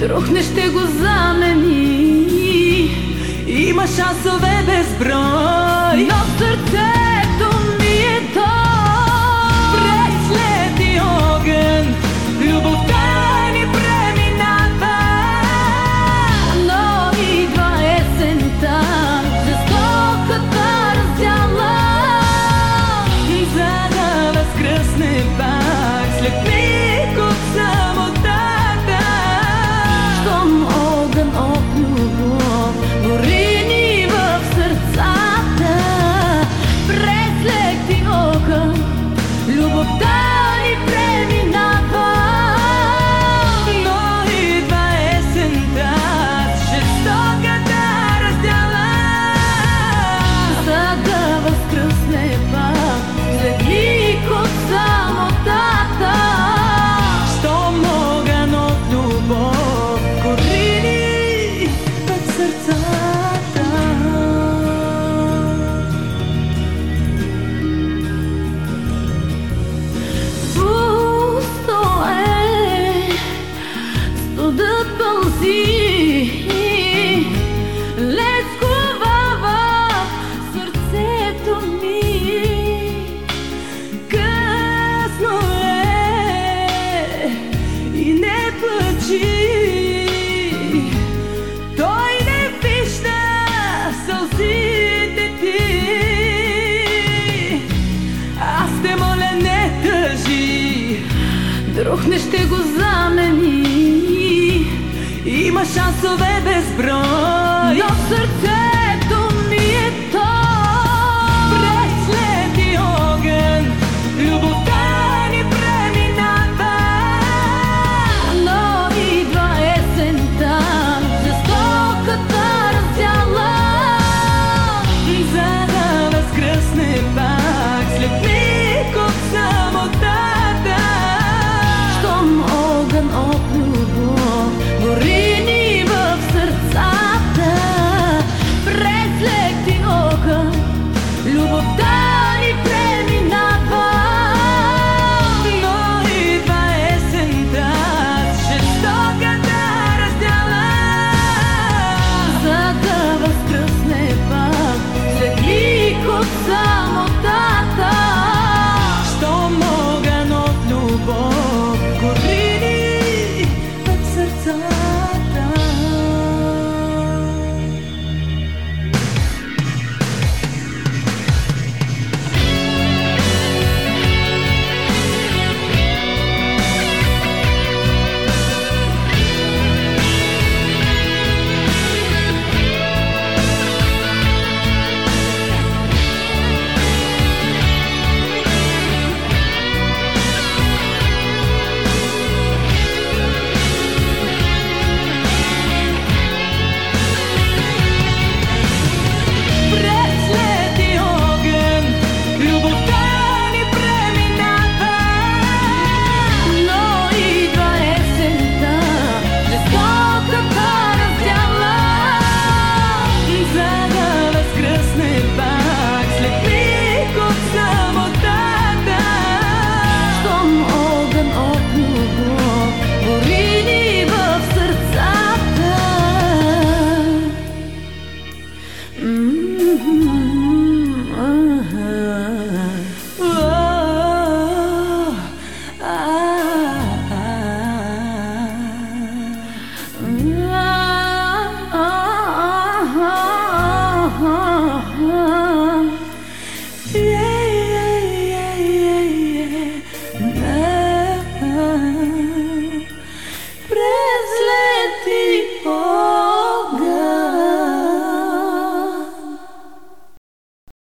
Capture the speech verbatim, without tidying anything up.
друг не ще го замени. Има шансове безброй, но в сърцето ми е той. През лед и огън любовта ни преминава, но идва есента, жестоката раздяла, за да възкръсне пак след миг от самотата. Щом огън от любов гори ни в сърцата, през лед и огън любовта ни преминава, но идва есента, жестоката раздяла, за да възкръсне пак след миг от самотата. Щом огън от любов гори ни в сърцата. Пусто е, студът пълзи, лед сковава сърцето ми. Късно е и не плачи, той не вижда сълзите ти. Аз те моля, не тъжи, друг не ще го замени. Има шансове безброй, но в сърцето ми е той. През лед и огън любовта ни преминава, но идва есента, жестоката раздяла, за да възкръсне пак след миг от самотата. Щом огън от любов гори ни в сърцата, през лед и огън любовта ни преминава, но идва есента, жестоката раздяла, за да възкръсне пак след миг от самотата. Щом огън от любов гори ни в сърцата. През лед и огън любовта ни преминава, но идва есента, жестоката раздяла, за да възкръсне пак след миг от самотата. Щом огън от любов гори ни в сърцата. Yeah, yeah, yeah, yeah.